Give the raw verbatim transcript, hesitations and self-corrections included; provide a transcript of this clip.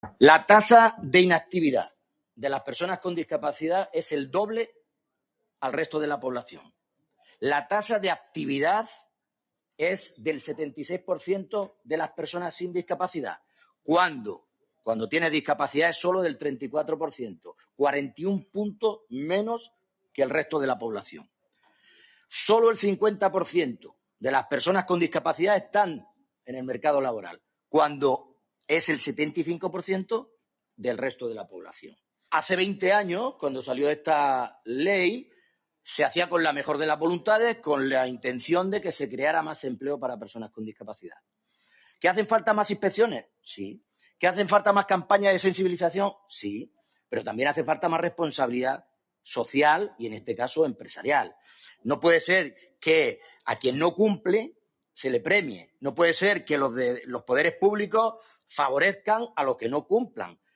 La tasa de inactividad de las personas con discapacidad es el doble al resto de la población. La tasa de actividad es del setenta y seis por ciento de las personas sin discapacidad, cuando, cuando tienes discapacidad es solo del treinta y cuatro por ciento, cuarenta y un puntos menos que el resto de la población. Solo el cincuenta por ciento de las personas con discapacidad están en el mercado laboral, cuando es el setenta y cinco por ciento del resto de la población. Hace veinte años, cuando salió esta ley, se hacía con la mejor de las voluntades, con la intención de que se creara más empleo para personas con discapacidad. ¿Que hacen falta más inspecciones? Sí. ¿Que hacen falta más campañas de sensibilización? Sí. Pero también hace falta más responsabilidad social y, en este caso, empresarial. No puede ser que a quien no cumple se le premie. No puede ser que los, de, los poderes públicos favorezcan a los que no cumplan.